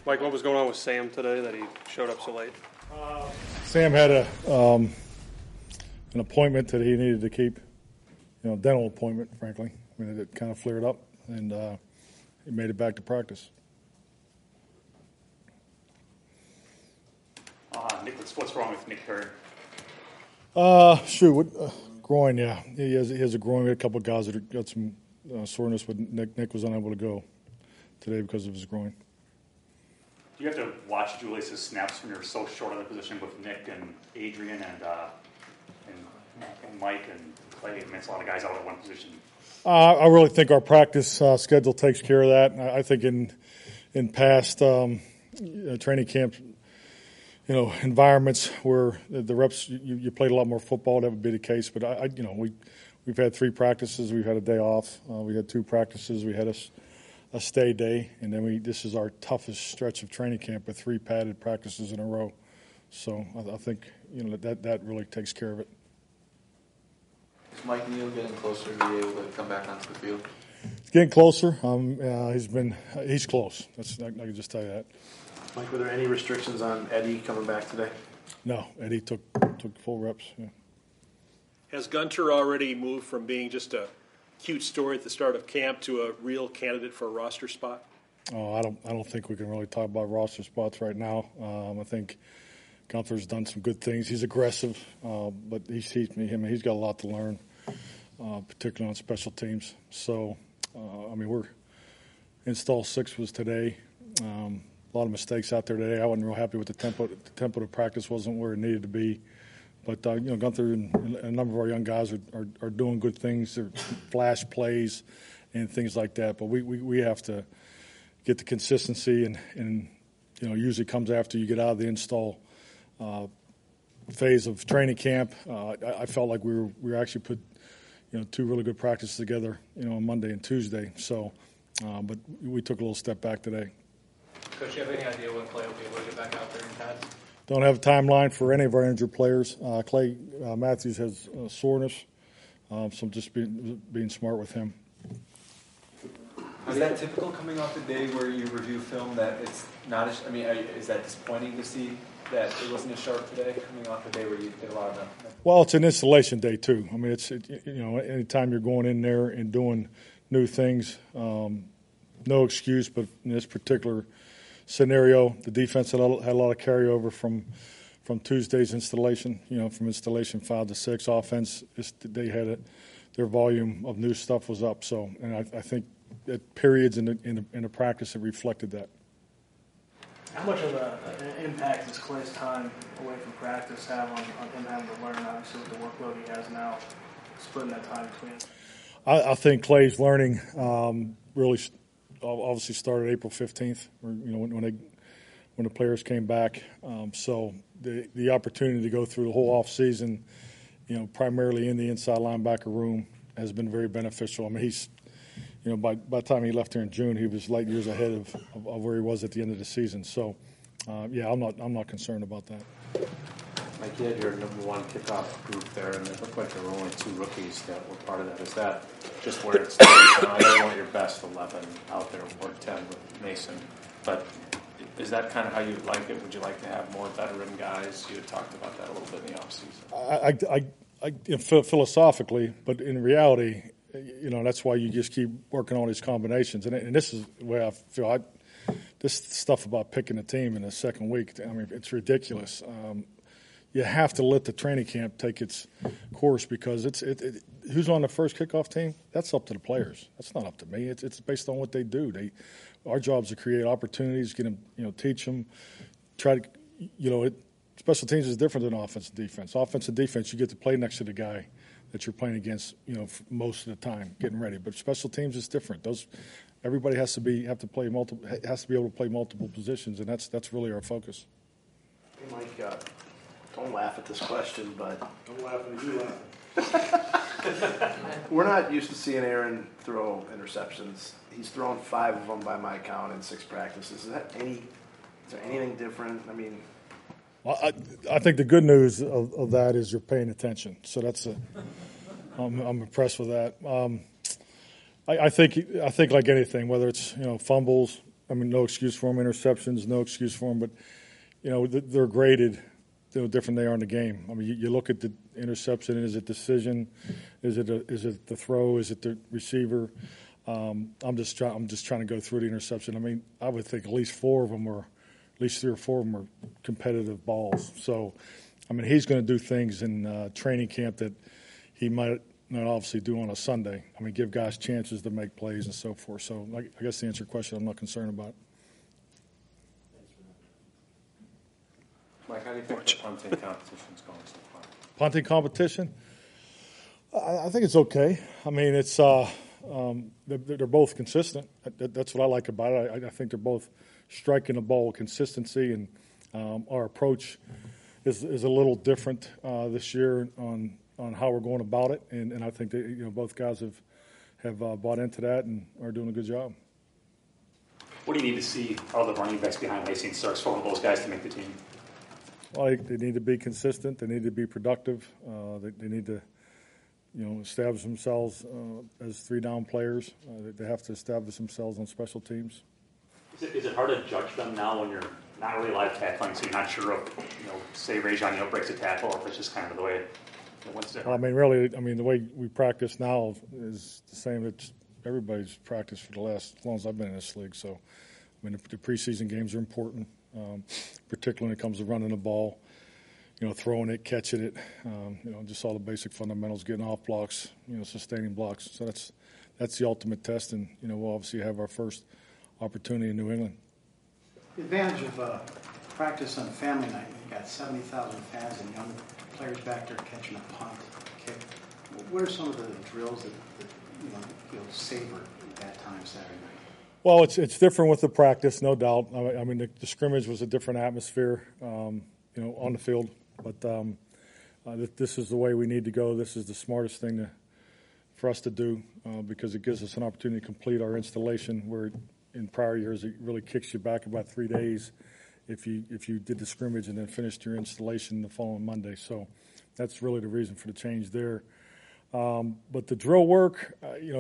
Mike, what was going on with Sam today that he showed up so late? Sam had an appointment that he needed to keep, dental appointment, frankly. I mean, it kind of flared up, and he made it back to practice. Nick, what's wrong with Nick Perry? Groin, yeah. He has a groin. We had a couple of guys that got some soreness, but Nick was unable to go today because of his groin. Do you have to watch Julius's snaps when you're so short on the position with Nick and Adrian and Mike and Clay? I mean, it's a lot of guys out at one position. I really think our practice schedule takes care of that. I think in past training camp, environments where the reps you played a lot more football, that would be the case. But we've had 3 practices. We've had a day off. We had 2 practices. We had a stay day, and then this is our toughest stretch of training camp with 3 padded practices in a row. So I think that really takes care of it. Is Mike Neal getting closer to be able to come back onto the field? He's getting closer. He's close. I can just tell you that. Mike, were there any restrictions on Eddie coming back today? No, Eddie took full reps. Yeah. Has Gunter already moved from being just a cute story at the start of camp to a real candidate for a roster spot? Oh, I don't think we can really talk about roster spots right now. I think Gunther's done some good things. He's aggressive, but he's got a lot to learn, particularly on special teams. So, we're install 6 was today. A lot of mistakes out there today. I wasn't real happy with the tempo. The tempo of practice wasn't where it needed to be. But, Gunther and a number of our young guys are doing good things. They're flash plays and things like that. But we have to get the consistency and usually comes after you get out of the install phase of training camp. I felt like we actually put, 2 really good practices together, on Monday and Tuesday. So, but we took a little step back today. Coach, do you have any idea when Clay will be able to get back out there and pads? Don't have a timeline for any of our injured players. Clay Matthews has soreness, so I'm just being smart with him. Is that typical coming off the day where you review film that it's not as, is that disappointing to see that it wasn't as sharp today coming off the day where you did a lot of that? Well, it's an installation day too. Anytime you're going in there and doing new things, no excuse, but in this particular scenario, the defense had a lot of carryover from Tuesday's installation. From installation 5 to 6, offense they had it. Their volume of new stuff was up. So, and I think at periods in the practice it reflected that. How much of an impact does Clay's time away from practice have on him having to learn? Obviously, with the workload he has now, splitting that time between. I think Clay's learning really obviously started April 15th, when the players came back. So the opportunity to go through the whole off season, primarily in the inside linebacker room, has been very beneficial. he's, by the time he left here in June, he was light years ahead of where he was at the end of the season. So, I'm not concerned about that. Mike, you had your number 1 kickoff group there, and it looked like there were only 2 rookies that were part of that. Is that just where it starts? I know you want your best 11 out there, or 10 with Mason, but is that kind of how you like it? Would you like to have more veteran guys? You had talked about that a little bit in the offseason. I philosophically, but in reality, that's why you just keep working on these combinations. And this is the way I feel. This stuff about picking a team in the second week, it's ridiculous. You have to let the training camp take its course because who's on the first kickoff team? That's up to the players. That's not up to me. It's based on what they do. Our job is to create opportunities, get them, teach them, try to, special teams is different than offense and defense. Offense and defense, you get to play next to the guy that you're playing against, most of the time, getting ready. But special teams is different. Everybody has to be able to play multiple positions, and that's really our focus. Hey, Mike. Don't laugh at this question, but Don't laugh when you laugh. We're not used to seeing Aaron throw interceptions. He's thrown 5 of them by my count in 6 practices. Is there anything different? Well, I think the good news of that is you're paying attention. So I'm impressed with that. I think like anything, whether it's fumbles, I mean, no excuse for them. Interceptions, no excuse for them. But, they're graded different they are in the game. I mean, you look at the interception, is it decision? Is it the throw? Is it the receiver? I'm just trying to go through the interception. I mean, I would think at least 3 or 4 of them are competitive balls. So, I mean, he's going to do things in training camp that he might not obviously do on a Sunday. I mean, give guys chances to make plays and so forth. So, I guess to answer your question, I'm not concerned about it. Mike, how do you think the punting competition's going so far? Punting competition? I think it's okay. I mean, it's they're both consistent. That's what I like about it. I think they're both striking the ball with consistency, and our approach is a little different this year on how we're going about it. And I think that both guys have bought into that and are doing a good job. What do you need to see out of the running backs behind Lacey and Starks for one of those guys to make the team? Well, they need to be consistent. They need to be productive. They need to, establish themselves as 3-down players. They have to establish themselves on special teams. Is it hard to judge them now when you're not really live tackling, so you're not sure if, say Rajon breaks a tackle, or if it's just kind of the way what's different? Well, I mean, really, the way we practice now is the same that everybody's practiced for the last, as long as I've been in this league. So, I mean, the preseason games are important. Particularly when it comes to running the ball, throwing it, catching it, just all the basic fundamentals, getting off blocks, sustaining blocks. So that's the ultimate test, and we'll obviously have our first opportunity in New England. The advantage of practice on family night, you've got 70,000 fans and young players back there catching a punt, kick. What are some of the drills that you'll savor at that time Saturday night? Well, it's different with the practice, no doubt. I mean, the scrimmage was a different atmosphere, on the field. But this is the way we need to go. This is the smartest thing for us to do because it gives us an opportunity to complete our installation. Where in prior years it really kicks you back about 3 days if you did the scrimmage and then finished your installation the following Monday. So that's really the reason for the change there. But the drill work,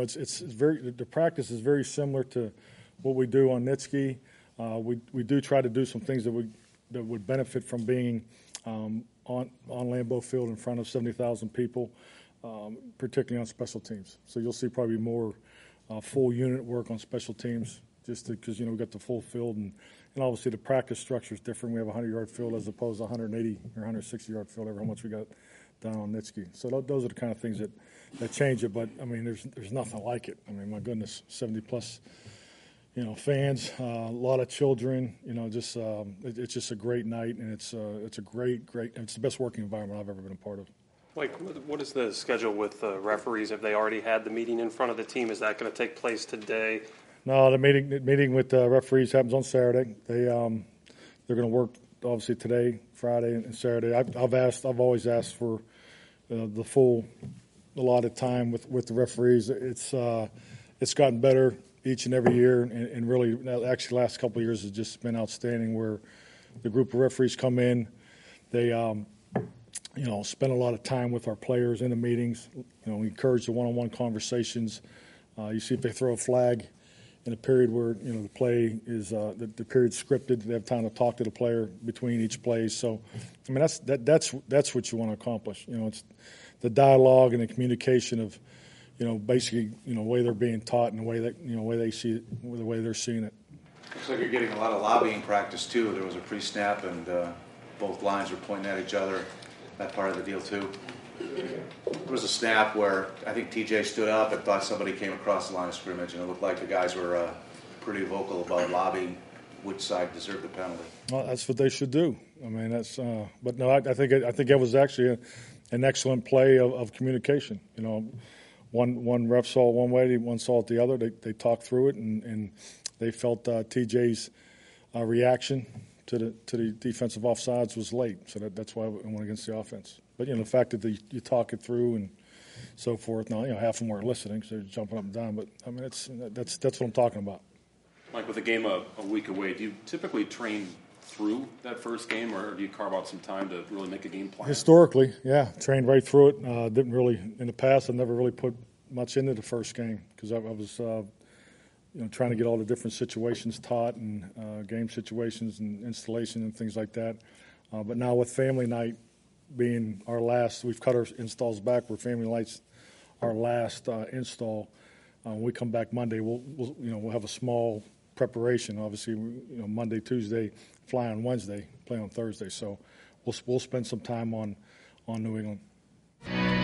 the practice is very similar to what we do on Nitschke. We do try to do some things that would benefit from being on Lambeau Field in front of 70,000 people, particularly on special teams. So you'll see probably more full unit work on special teams, just because we got the full field, and obviously the practice structure is different. We have a 100-yard field as opposed to 180 or 160-yard field. How much we got down on Nitschke. So those are the kind of things that change it. But I mean, there's nothing like it. I mean, my goodness, 70+ fans, a lot of children. It's just a great night, and it's a great. It's the best working environment I've ever been a part of. Like, what is the schedule with the referees? Have they already had the meeting in front of the team? Is that going to take place today? No, the meeting with the referees happens on Saturday. They're going to work obviously today, Friday, and Saturday. I've always asked for the full allotted time with the referees. It's gotten better each and every year, and really, actually, the last couple of years has just been outstanding. Where the group of referees come in, they spend a lot of time with our players in the meetings. We encourage the one-on-one conversations. You see if they throw a flag in a period where the play is the period's scripted. They have time to talk to the player between each play. So, I mean, that's what you want to accomplish. It's the dialogue and the communication of basically the way they're being taught and the way that way they see it, the way they're seeing it. Looks like you're getting a lot of lobbying practice too. There was a pre-snap and both lines were pointing at each other. That part of the deal too. There was a snap where I think TJ stood up and thought somebody came across the line of scrimmage, and it looked like the guys were pretty vocal about lobbying which side deserved the penalty. Well, that's what they should do. I mean, that's. But no, I think it was actually an excellent play of communication. One ref saw it one way, one saw it the other. They talked through it, and they felt TJ's reaction to the defensive offsides was late. So that's why I went against the offense. But the fact that you talk it through and so forth. Now half of them weren't listening, so they're jumping up and down. But I mean, that's what I'm talking about. Mike, with the game a week away, do you typically train through that first game, or do you carve out some time to really make a game plan? Historically, yeah, trained right through it. Didn't really in the past. I never really put much into the first game because I was, trying to get all the different situations taught and game situations and installation and things like that. But now with family night being our last, we've cut our installs back. Where family night's our last install. When we come back Monday, we'll have a small preparation. Obviously, Monday, Tuesday, fly on Wednesday, play on Thursday. So we'll spend some time on New England.